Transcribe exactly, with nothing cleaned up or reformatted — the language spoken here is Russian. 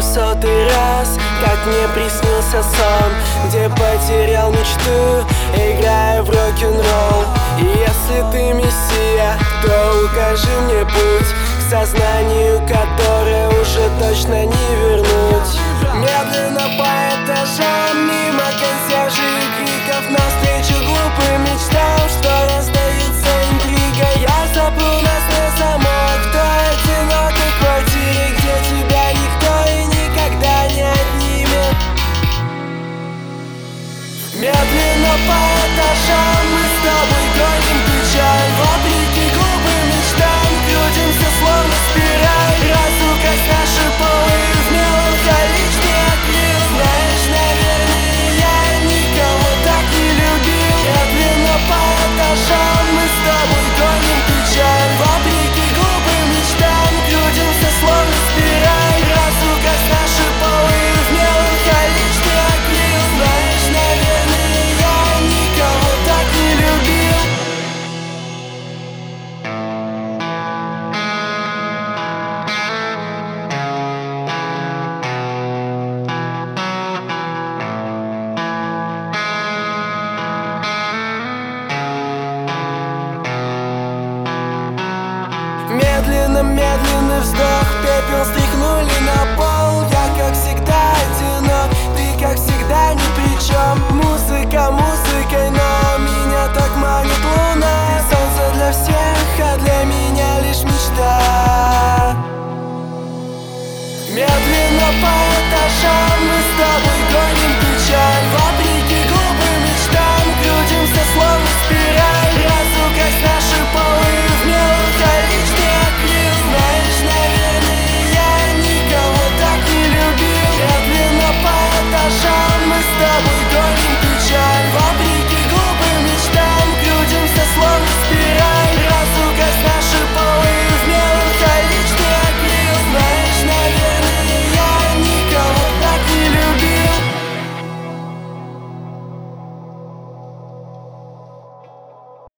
в сотый раз, как мне приснился сон, где потерял мечту, играя в рок-н-ролл. И если ты мессия, то укажи мне путь к сознанию, которое уже точно не вернуть. Медленно по этажам, мимо консьержей и криков, навстречу глупым мечтам, что раздаются интригой. Я запру нас на замок в той одинокой квартире, где тебя никто и никогда не отнимет. Медленно по этажам мы с тобой гоним ключом, вопреки глупым мечтам, крутимся словно спираль, разукась наши полы в меланхоличный акрил. Знаешь, наверное, я никого так не любил. Медленно по этажам мы с тобой гоним ключом, вопреки глупым мечтам, крутимся словно спираль, разукась наши полы в меланхоличный акрил. Знаешь, наверное, я никого так не любил. Медленно, медленный вздох, пепел стряхнули на пол. Я как всегда одинок, ты как всегда ни при чем. Музыка музыкой, но